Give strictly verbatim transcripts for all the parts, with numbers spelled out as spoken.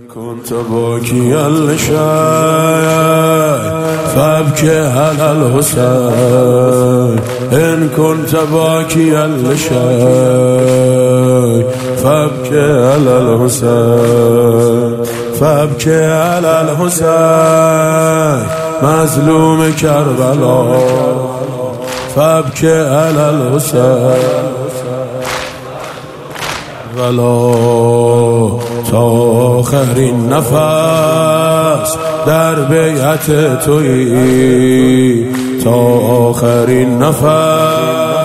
كنت باكيا لشيء فابكي على الحسين. إن كنت باكيا لشيء فابكي على الحسين. فابكي على الحسين مظلوم كربلاء. فابكي على الحسين ولا تا آخرین نفس در بیعت تویی. تا آخرین نفس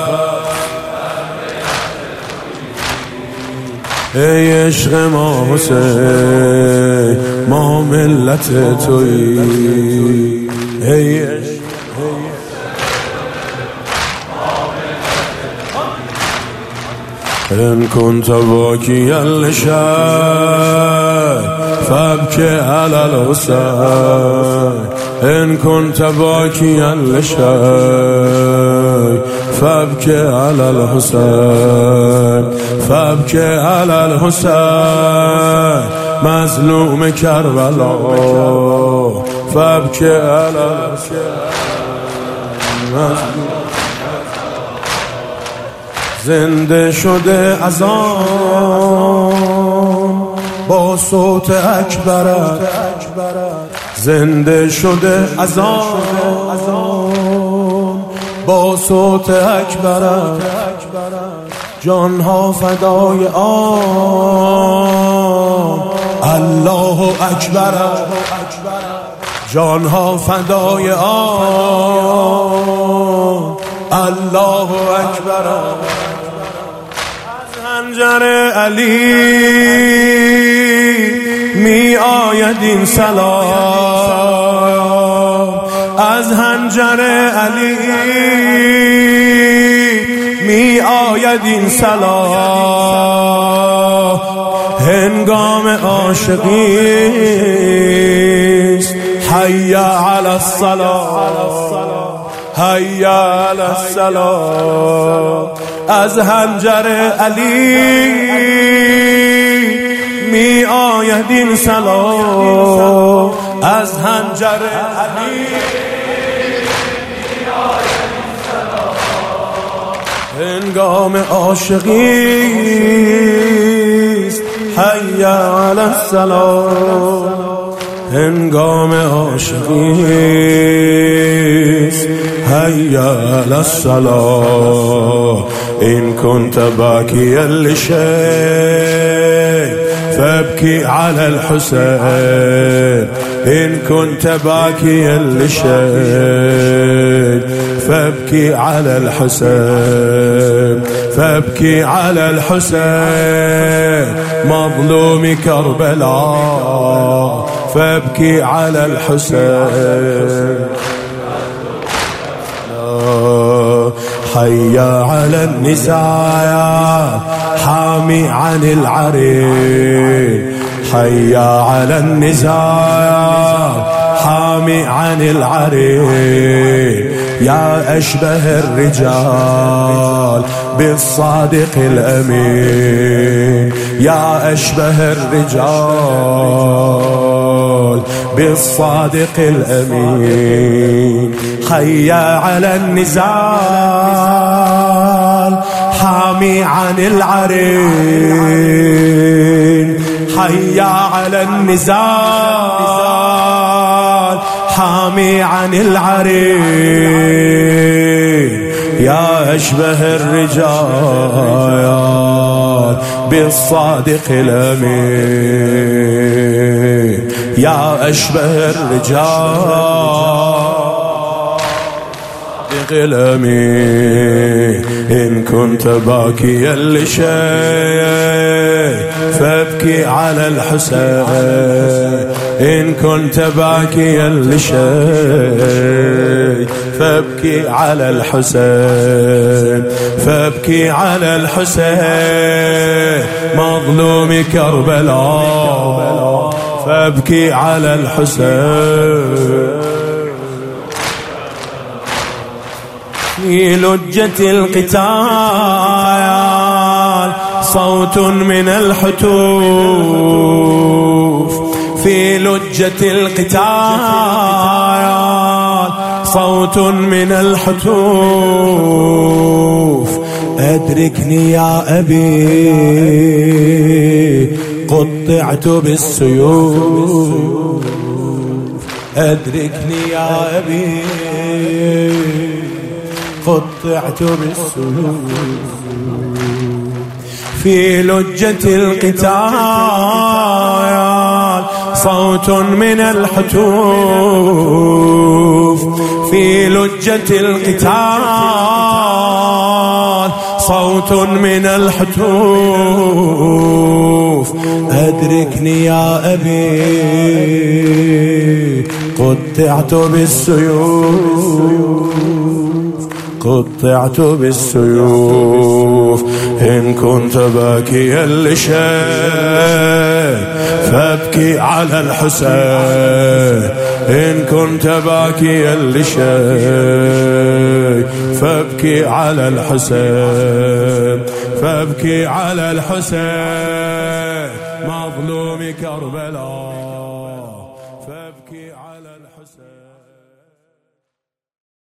ای عشق ما حسین ما ملت تویی. ای عشق إن كنت باكيا لشيء فابكي على الحسين. إن كنت باكيا لشيء فابكي على الحسين. فابكي على الحسين مظلوم كربلاء. فابكي على الحسين مظلوم. زنده شده از آن با صوت اکبرت. زنده شده از آن با صوت اکبرت. جانها فدای آن الله اکبرت. جانها فدای آن الله اکبرت. خنجر علی می آید این سلام. از خنجر علی می آید این سلام. هنگام عاشقی است حی علی الصلاة. حی علی الصلاة. از خنجر علی می آید این سلام. از خنجر علی می آید این سلام. هنگام عاشقی است حی علی الصلاة. هنگام عاشقی است حی علی الصلاة. إن كنت باكيا لشيء فابكي على الحسين. إن كنت باكيا لشيء فابكي على الحسين. فابكي على الحسين مظلوم كربلاء. فابكي على الحسين. حي على النزاع حامي عن العرين. حي على النزاع حامي عن العرين. يا أشبه الرجال بالصادق الأمين. يا أشبه الرجال بالصادق الأمين. حي على النزال حامي عن العرين. حي على النزال حامي عن العرين. يا أشبه الرجال بالصادق الأمين. يا أشبه الرجال الأمين. إن كنت باكيا لشيء فابكي على الحسين. إن كنت باكيا لشيء فابكي على الحسين. فابكي على الحسين مظلوم كربلاء. فابكي على الحسين. في لجة القتال صوت من الحتوف في لجة القتال صوت من الحتوف أدركني يا أبي قطعت بالسيوف أدركني يا أبي قطعت بالسيوف في لجة القتال صوت من الحتوف في لجة القتال صوت من الحتوف أدركني يا أبي قطعت بالسيوف قطعت بالسيوف إن كنت باكيا لشيء فابكي على الحسين إن كنت باكيا لشيء فابكي على الحسين فابكي على الحسين مظلوم كربلاء فابكي على الحسين.